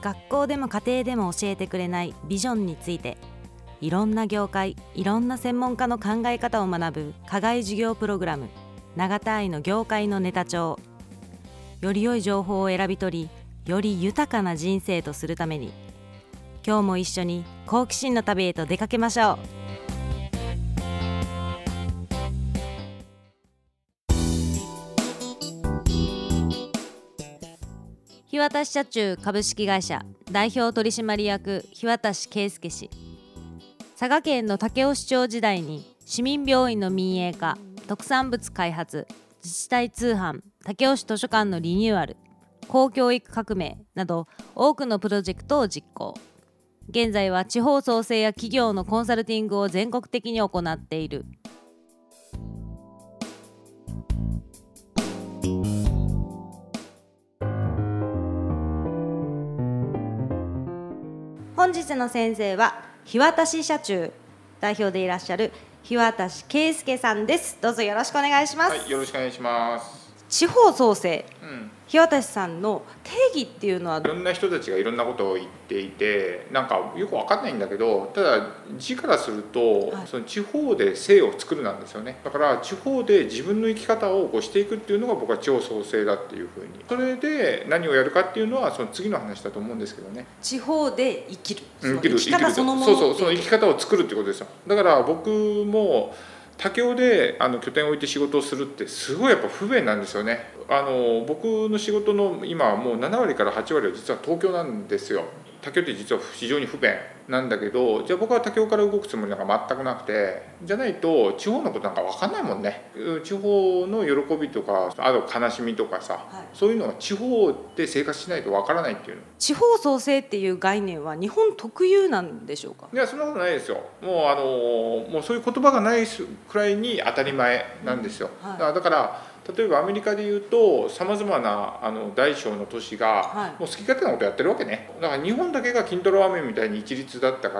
学校でも家庭でも教えてくれないビジョンについて、いろんな業界、いろんな専門家の考え方を学ぶ課外授業プログラム、永田愛の業界のネタ帳。より良い情報を選び取り、より豊かな人生とするために、今日も一緒に好奇心の旅へと出かけましょう。日渡社中株式会社代表取締役日渡圭介氏。佐賀県の武雄市長時代に市民病院の民営化、特産物開発、自治体通販、武雄市図書館のリニューアル、公教育革命など多くのプロジェクトを実行。現在は地方創生や企業のコンサルティングを全国的に行っている。本日の先生は日渡社中代表でいらっしゃる日渡圭介さんです。どうぞよろしくお願いします。 はい、よろしくお願いします。 地方創生、日渡さんの定義っていうのは？ いろんな人たちがいろんなことを言っていて、なんかよく分かんないんだけど、ただ字からすると、その地方で生を作るなんですよね。だから地方で自分の生き方をしていくっていうのが僕は地方創生だっていうふうに、それで何をやるかっていうのはその次の話だと思うんですけどね。 地方で生きる、 生きる生き方そのもの、 そうその生き方を作るってことですよ。だから僕も武雄で拠点を置いて仕事をするってすごいやっぱ不便なんですよね。僕の仕事の今はもう7割から8割は実は東京なんですよ。武雄って実は非常に不便なんだけど、じゃあ僕は武雄から動くつもりなんか全くなくて、じゃないと地方のことなんか分かんないもんね。地方の喜びとか、あと悲しみとかさ、そういうのが地方で生活しないと分からないっていうの。 地方創生っていう概念は日本特有なんでしょうか？ いや、そんなことないですよ。もうそういう言葉がないくらいに当たり前なんですよ。だから例えばアメリカでいうとさまざまな大小の都市がもう好き勝手なことやってるわけね。だから日本だけが筋トレ雨みたいに一律だったから、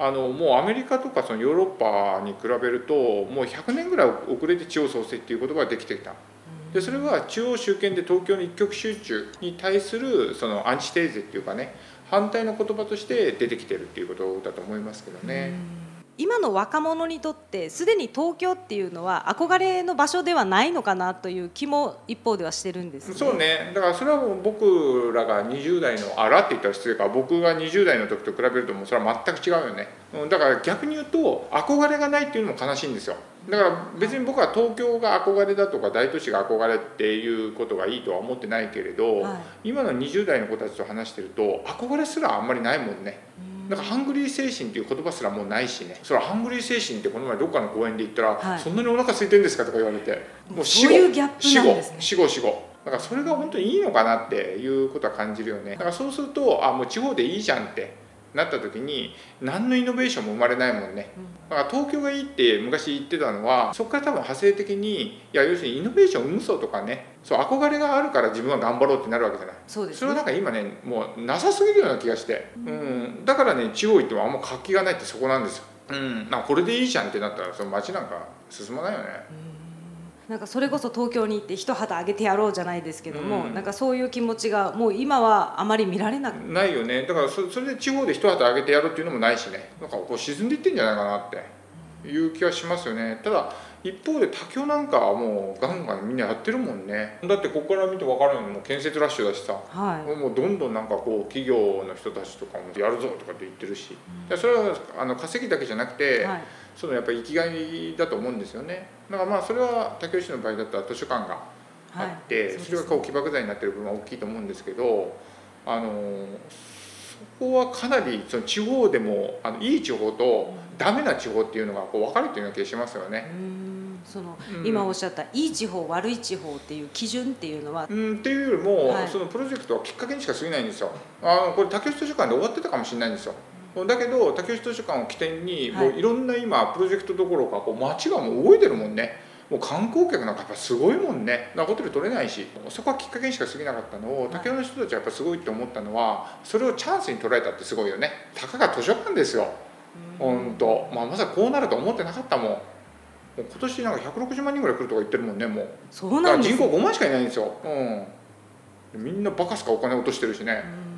もうアメリカとかそのヨーロッパに比べるともう100年ぐらい遅れて地方創生っていう言葉ができてきた。でそれは中央集権で東京の一極集中に対するそのアンチテーゼっていうかね、反対の言葉として出てきてるっていうことだと思いますけどね。 今の若者にとってすでに東京っていうのは憧れの場所ではないのかなという気も一方ではしてるんですね。 そうね。だからそれはもう僕らが20代のらって言ったら失礼か、僕が20代の時と比べるともうそれは全く違うよね。だから逆に言うと憧れがないっていうのも悲しいんですよ。だから別に僕は東京が憧れだとか大都市が憧れっていうことがいいとは思ってないけれど、今の20代の子たちと話してると憧れすらあんまりないもんね。だからハングリー精神っていう言葉すらもうないしね。それはハングリー精神ってこの前どっかの公園で言ったら、そんなにお腹空いてるんですかとか言われて、もうそういうギャップなんですね。 死後だからそれが本当にいいのかなっていうことは感じるよね。だからそうするともう地方でいいじゃんってなった時に何のイノベーションも生まれないもんね。だから東京がいいって昔言ってたのは、そこから多分派生的に要するにイノベーションを生むぞとかね、そう憧れがあるから自分は頑張ろうってなるわけじゃない。 そうですね。 それはなんか今ねもうなさすぎるような気がして、だからね地方行ってもあんま活気がないってそこなんですよ。なんかこれでいいじゃんってなったらその街なんか進まないよね。 なんかそれこそ東京に行って一旗あげてやろうじゃないですけども、なんかそういう気持ちがもう今はあまり見られないよね。だからそれで地方で一旗あげてやるっていうのもないしね、なんかこう沈んでいってんじゃないかなっていう気はしますよね。ただ一方で武雄なんかはもうガンガンみんなやってるもんね。だってここから見て分かるようにもう建設ラッシュだしさ、もうどんどんなんかこう企業の人たちとかもやるぞとかって言ってるし、それは稼ぎだけじゃなくて、そのやっぱり生きがいだと思うんですよね。だからそれは武雄市の場合だったら図書館があって、それがこう起爆剤になってる部分は大きいと思うんですけど、そこはかなりその地方でもいい地方とダメな地方っていうのがこう分かれてるような気がしますよね。 今おっしゃったいい地方悪い地方っていう基準っていうのは、 っていうよりも、そのプロジェクトはきっかけにしか過ぎないんですよ。これ武雄市図書館で終わってたかもしれないんですよ。だけど武雄市図書館を起点にもういろんな今プロジェクトどころかこう街がもう動いてるもんね。もう観光客なんかやっぱすごいもんね。ホテル取れないし、そこはきっかけにしか過ぎなかったのを、武雄の人たちはやっぱすごいって思ったのは、それをチャンスに捉えたってすごいよね。たかが図書館ですよ。本当、まさかこうなると思ってなかったもん。もう今年なんか160万人ぐらい来るとか言ってるもんね。もうそうなんです。 人口5万しかいないんですよ。みんなバカすかお金落としてるしね。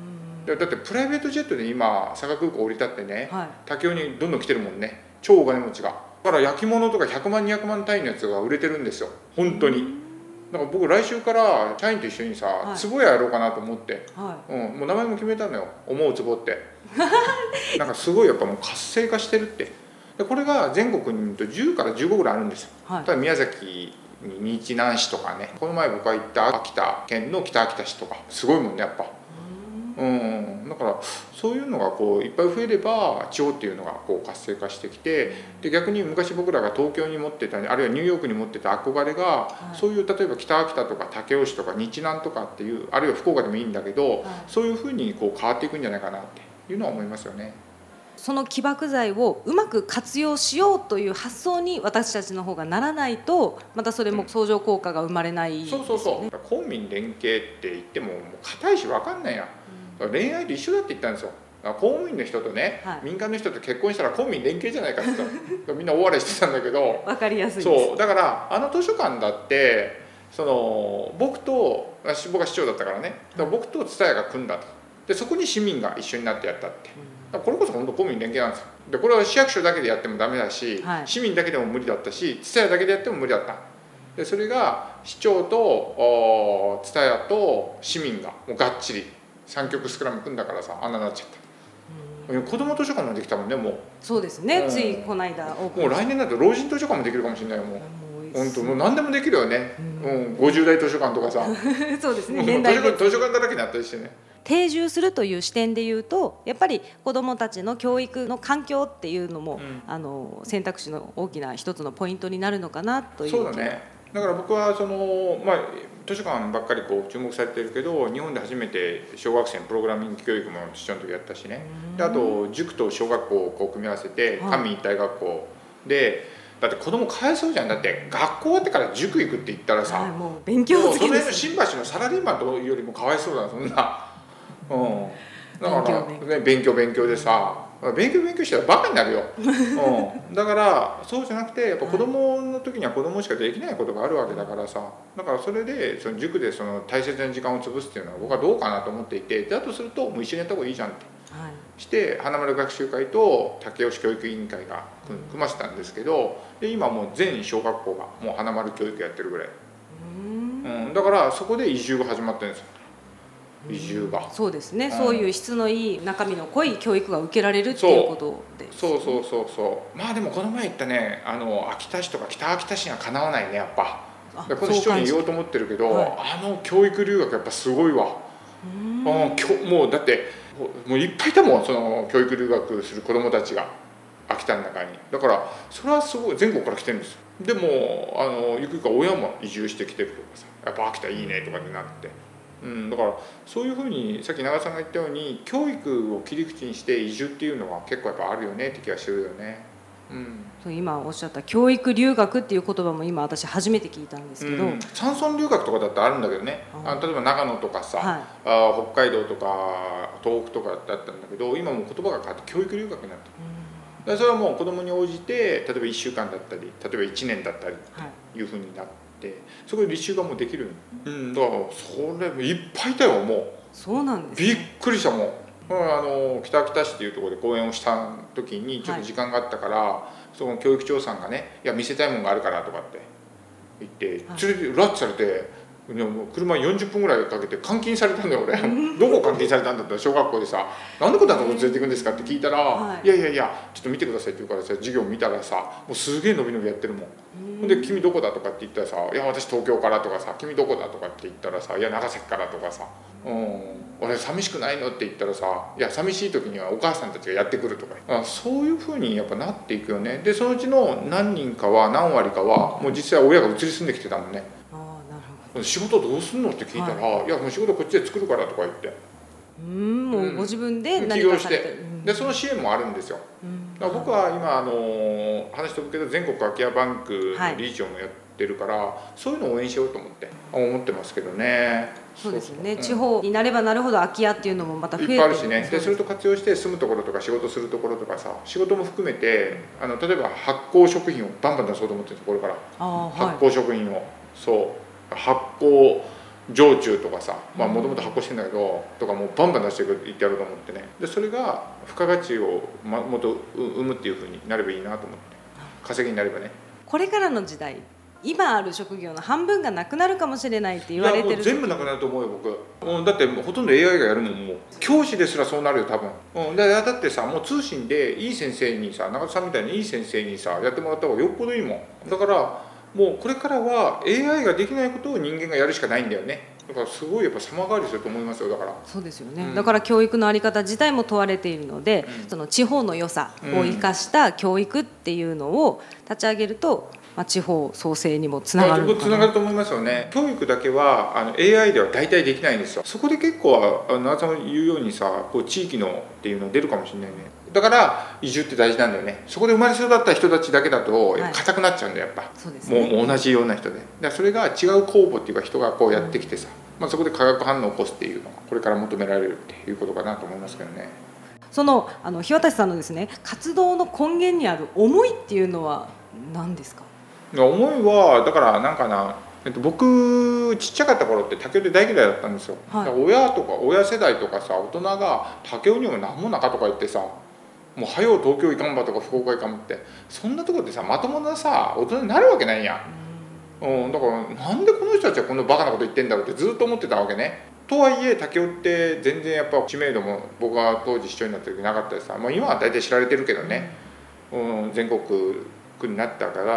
だってプライベートジェットで今佐賀空港降り立ってね、 はい、 武雄にどんどん来てるもんね、超お金持ちが。だから焼き物とか100万200万単位のやつが売れてるんですよ本当に。だから僕来週から社員と一緒にさ、壺屋やろうかなと思って、もう名前も決めたのよ、思う壺ってなんかすごいやっぱもう活性化してるって。でこれが全国に10から15ぐらいあるんですよ、ただ宮崎に日南市とかね、この前僕が行った秋田県の北秋田市とかすごいもんねやっぱ。だからそういうのがこういっぱい増えれば地方っていうのがこう活性化してきて、で逆に昔僕らが東京に持ってた、あるいはニューヨークに持ってた憧れが、そういう例えば北秋田とか武雄市とか日南とかっていう、あるいは福岡でもいいんだけど、そういうふうにこう変わっていくんじゃないかなっていうのは思いますよね。 その起爆剤をうまく活用しようという発想に私たちの方がならないと、またそれも相乗効果が生まれないですよね。 そう公民連携って言っても硬いし分かんないや、恋愛と一緒だって言ったんですよ。公務員の人とね、民間の人と結婚したら公民連携じゃないかってみんな大笑いしてたんだけど分かりやすいです。 そうだから図書館だって僕が市長だったからね、だから僕と蔦屋が組んだと。でそこに市民が一緒になってやったって、これこそ本当公民連携なんですよ。でこれは市役所だけでやってもダメだし、市民だけでも無理だったし、蔦屋だけでやっても無理だった。でそれが市長と蔦屋と市民がもうがっちり三極スクラム組んだからさ、あんなになっちゃった。子ども図書館もできたもんね、もう。 そうですね、ついこの間オープン。 もう来年だと老人図書館もできるかもしれないよ。もう本当もう何でもできるよね、50代図書館とかさそうですね、 年代別図書館だらけになったりしてね。 定住するという視点でいうと、やっぱり子どもたちの教育の環境っていうのも、選択肢の大きな一つのポイントになるのかなという。 そうだね。だから僕は図書館ばっかりこう注目されてるけど、日本で初めて小学生のプログラミング教育も父の時やったしね。であと塾と小学校をこう組み合わせて官民一体学校で、だって子供かわいそうじゃん。だって学校終わってから塾行くって言ったらさ、 もう勉強好きです。 その辺の新橋のサラリーマンよりもかわいそうだ、そんな。だからね、勉強でさ、勉強したらバカになるよ、だからそうじゃなくて、やっぱ子供の時には子供しかできないことがあるわけだからさ、だからそれでその塾でその大切な時間を潰すっていうのは僕はどうかなと思っていて、だとするともう一緒にやった方がいいじゃんって、して花丸学習会と武雄市教育委員会が組ませたんですけど、で今もう全小学校がもう花丸教育やってるぐらい、だからそこで移住が始まってるんですよ。移住が、 そうですね、そういう質のいい中身の濃い教育が受けられるっていうことです、ね、 そうまあでもこの前言ったね、秋田市とか北秋田市にはかなわないねやっぱ。この市長に言おうと思ってるけど、教育留学やっぱすごいわ。もうだってもういっぱいいたもん、その教育留学する子どもたちが秋田の中に。だからそれはすごい全国から来てるんですよ。でもゆくゆくは親も移住してきてるとかさ、やっぱ秋田いいねとかになって、だからそういうふうにさっき長さんが言ったように教育を切り口にして移住っていうのは結構やっぱあるよねって気がしてるよね。 今おっしゃった教育留学っていう言葉も今私初めて聞いたんですけど、 山村留学とかだってあるんだけどね、例えば長野とかさ、北海道とか東北とかだったんだけど、今もう言葉が変わって教育留学になってる、それはもう子供に応じて例えば1週間だったり例えば1年だったりっていうふうになって、そこで履修がもうできる、だからそれいっぱいいたよ。もうそうなんです、 びっくりしたもん。北秋田市っていうところで講演をした時にちょっと時間があったから、その教育長さんがね、いや見せたいものがあるからとかって言って連れて拉致されて、車に40分ぐらいかけて監禁されたんだよ俺どこ監禁されたんだったら小学校でさ、なんでこんなとこ連れて行くんですかって聞いたら、いやちょっと見てくださいって言うからさ、授業見たらさ、もうすげえ伸び伸びやってるもん。で君どこだとかって言ったらさ、いや私東京からとかさ、君どこだとかって言ったらさ、いや長崎からとかさ、俺寂しくないのって言ったらさ、いや寂しい時にはお母さんたちがやってくるとか、そういうふうにやっぱなっていくよね。でそのうちの何人かは何割かはもう実際親が移り住んできてたもんね。仕事どうすんのって聞いたら、いやもう仕事こっちで作るからとか言って、 もうご自分で何かされて、でその支援もあるんですよ。だから僕は今話しておくけど全国空き家バンクの理事長もやってるから、そういうのを応援しようと思ってますけどね。 そうですね、地方になればなるほど空き家っていうのもまた増えていっぱいあるしね。でそれと活用して住むところとか仕事するところとかさ、仕事も含めて例えば発酵食品をバンバン出そうと思ってるところから、発酵食品を発酵常駐とかさ、もともと発行してんだけどとかもうバンバン出していってやろうと思ってね。でそれが付加価値をもっと生むっていう風になればいいなと思って、稼ぎになればね。 これからの時代、今ある職業の半分がなくなるかもしれないって言われてる。 いやもう全部なくなると思うよ僕、だってほとんど AI がやるもん。もう教師ですらそうなるよ多分、だってさ、もう通信でいい先生にさ、中田さんみたいにいい先生にさやってもらった方がよっぽどいいもん。だからもうこれからは AI ができないことを人間がやるしかないんだよね。だからすごいやっぱ様変わりすると思いますよ。だからそうですよね、だから教育の在り方自体も問われているので、その地方の良さを生かした教育っていうのを立ち上げると、地方創生にもつながるのかな。 つながると思いますよね。教育だけはAI では大体できないんですよ。そこで結構長さん言うようにさ、こう地域のっていうの出るかもしれないね。だから移住って大事なんだよね。そこで生まれ育った人たちだけだと硬くなっちゃうんだよやっぱ、 そうですね、 もう同じような人で。だからそれが違う公募っていうか人がこうやってきてさ、そこで化学反応を起こすっていうのがこれから求められるっていうことかなと思いますけどね。 その日渡さんのですね、活動の根源にある思いっていうのは何ですか？ 思いはだからなんかな、僕ちっちゃかった頃って竹雄で大嫌いだったんですよ、だから親世代とかさ、大人が竹雄にも何もなかとか言ってさ、もう早う東京行かんばとか福岡行かんばって、そんなとこでさまともなさ大人になるわけないやん、だからなんでこの人たちはこんなバカなこと言ってんだろうってずっと思ってたわけね。とはいえ竹雄って全然やっぱ知名度も僕が当時市長になった時なかったでさ、今は大体知られてるけどね、全国区になったから、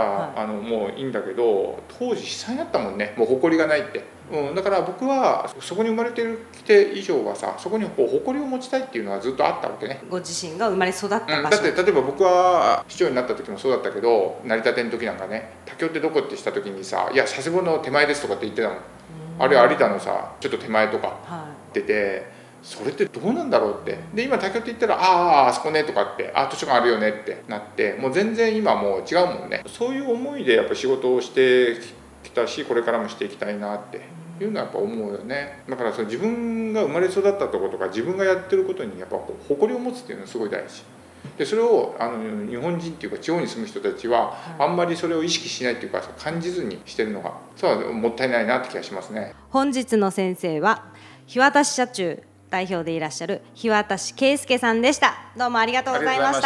もういいんだけど、当時悲惨やったもんね。もう誇りがないって、だから僕はそこに生まれてきて以上はさ、そこにこう誇りを持ちたいっていうのはずっとあったわけね。 ご自身が生まれ育った場所、 だって例えば僕は市長になった時もそうだったけど、成り立ての時なんかね、竹雄ってどこってした時にさ、いや佐世保の手前ですとかって言ってたもん。あれ有田のさちょっと手前とか言ってて、それってどうなんだろうって。で今竹雄って言ったらあそこねとかって、図書館あるよねってなって、もう全然今もう違うもんね。そういう思いでやっぱ仕事をしてきたし、これからもしていきたいなっていうのはやっぱ思うよね。だからその自分が生まれ育ったところとか自分がやってることにやっぱ誇りを持つっていうのはすごい大事で、それを日本人っていうか地方に住む人たちはあんまりそれを意識しないっていうか感じずにしてるのが、そうはもったいないなって気がしますね。 本日の先生は日渡社中代表でいらっしゃる日渡圭介さんでした。どうもありがとうございました。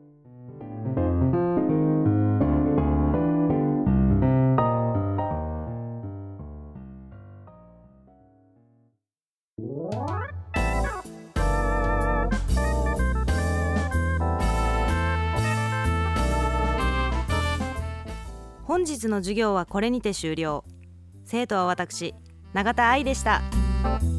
本日の授業はこれにて終了。生徒は私永田愛でした。